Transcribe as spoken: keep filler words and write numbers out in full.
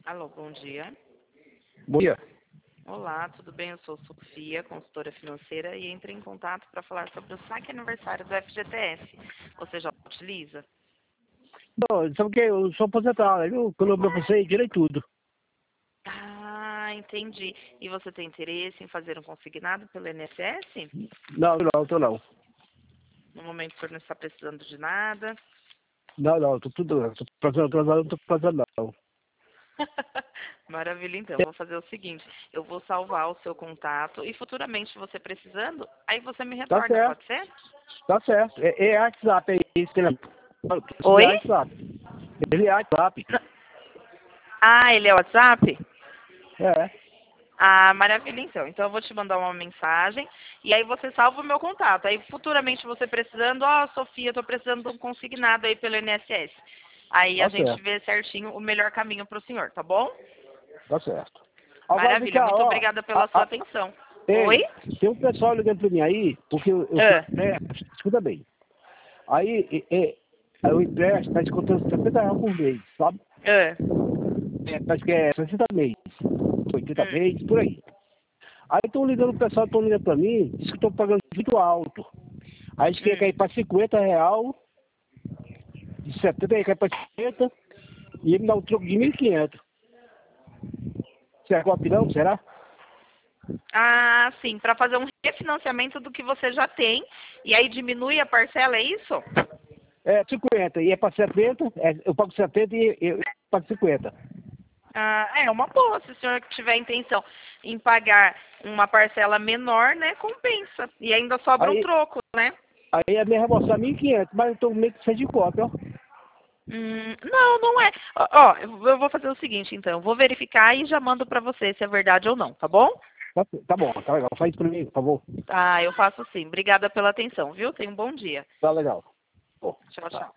Alô, bom dia. Bom dia. Olá, tudo bem? Eu sou Sofia, consultora financeira, e entrei em contato para falar sobre o saque aniversário do F G T S. Você já utiliza? Não, sabe o que? Eu sou aposentado, viu? Quando eu me aposentei, tirei tudo. Ah, entendi. E você tem interesse em fazer um consignado pelo I N S S? Não, não, tô não. No momento o senhor não está precisando de nada. Não, não, tô tudo. Tô fazendo atrasado, não tô fazendo não. Maravilha, então. Vou fazer o seguinte, eu vou salvar o seu contato e futuramente você precisando, aí você me Tá retorna, certo, pode ser? tá certo. É, é WhatsApp, é isso que ele Oi? é WhatsApp. Ele é WhatsApp. Ah, ele é o WhatsApp? É, Ah, maravilha, então. Então eu vou te mandar uma mensagem e aí você salva o meu contato. Aí futuramente você precisando, ó, Sofia, tô precisando de um consignado aí pelo I N S S. Aí a tá gente certo, vê certinho o melhor caminho para o senhor, tá bom? tá certo. Agora vem Maravilha, cá, muito ó. obrigada pela A, sua a, atenção. Oi? ei, tem um pessoal ligando pra mim aí, porque eu, eu fui Ah, empresto, escuta bem. Aí, é, é, aí o empréstimo tá descontando setenta reais por mês, sabe? ah, É, parece que é sessenta meses, oitenta hum, meses, por aí. Aí estão ligando, o pessoal estão ligando para mim, diz que estão pagando muito alto. Aí eles querem hum. cair para cinquenta real, de setenta aí cai para cinquenta, e ele me dá um troco de mil e quinhentos. Será que é opção? Será? Ah, sim, para fazer um refinanciamento do que você já tem e aí diminui a parcela, é isso? É cinquenta, e é para setenta, é, eu pago setenta e eu pago cinquenta. Ah, é uma boa, se o senhor tiver intenção em pagar uma parcela menor, né, compensa. E ainda sobra um Aí, troco, né? aí é me reembolsar mil e quinhentos, mas eu estou meio que sem de cópia, ó. Hum, não, não é. Ó, ó, eu eu vou fazer o seguinte, então. Eu vou verificar e já mando pra você se é verdade ou não, tá bom? Tá, tá bom, tá legal. Faz isso para mim, por favor. Ah, eu faço sim. Obrigada pela atenção, viu? Tenha um bom dia. Tá legal. Pô, Tchau, tá. tchau.